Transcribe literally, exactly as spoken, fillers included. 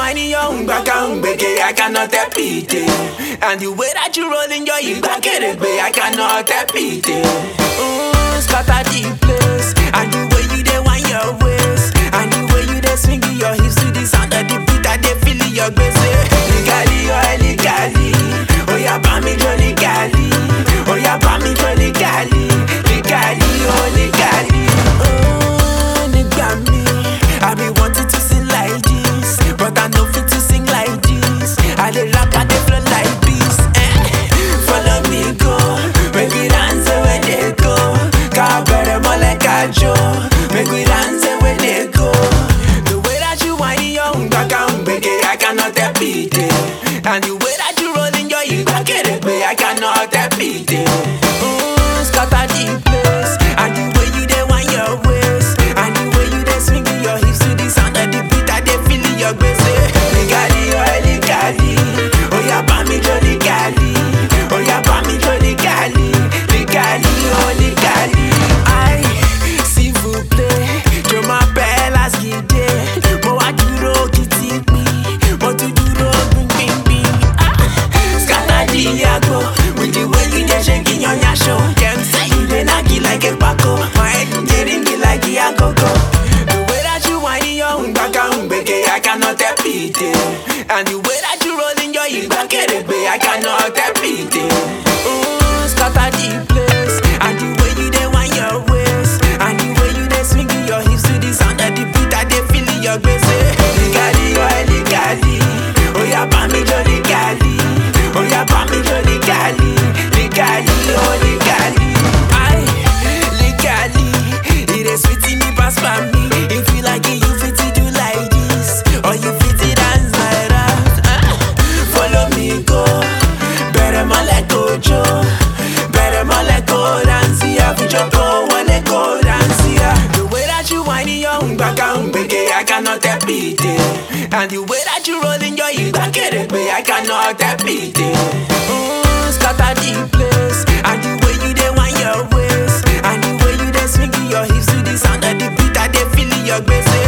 whining your back and I cannot repeat it. And the way that you rolling your back I cannot repeat it. Mm, scatter the place. And the way you dey wind your waist, and the way you dey swing your hips to the sound of the beat, I dey feel your bass. Legally or illegally, oh yeah, buy me Johnny Cali. Oh yeah, buy me Johnny Cali. Legally or illegally. Oh, nigga me, I be wanting to sing like this, but I no fit to sing like this. I dey rap, I dey flow like this. Eh? Follow me go, make we dance where they go. Ka bere mo like a Joe, make we dance where they go. The way that you whine your back and I cannot repeat it. And the way that you rolling your back I cannot repeat it. Mm, scatter the place. And the way you dey wind your waist, and the way you dey swing your hips to the sound of the beat, I dey feel your bass. Legally or illegally, oh yeah, buy me Johnny Cali. Oh yeah, buy me Johnny Cali. Legally or illegally. I s'il vous plaît, je m'appelle Asgide. Mo wa duro kiti mi, mo tu duro bing bing bing. Ah, scatter the yago with the way you dey shaking your yasho. Them say you dey knock it like a Paco, my head getting me like a Coco. The way that you whining your back and I cannot repeat it. And the way that you rolling your back I cannot repeat it. Mm, scatter the place. And the way you dey wind your waist, and the way you dey swing your hips to the sound of the beat, I dey feel your bass. Legally or illegally, oh yeah, buy me Johnny Cali. Oh yeah, buy me Johnny Cali. Legally or illegally. I legally, it is sweet in me pass by me. If you like it, you fit it do like this, or you fit it dance like that. Ah, follow me go, better man like Ojo, better man like go dance here. Future go wanna go dance here. The way that you whining your back and I cannot repeat it. And the way that you rolling your back I cannot repeat it. Mm, scatter the place. And the way you dey wind your waist, and the way you dey swing your hips to the sound of the beat, I dey feel your bass.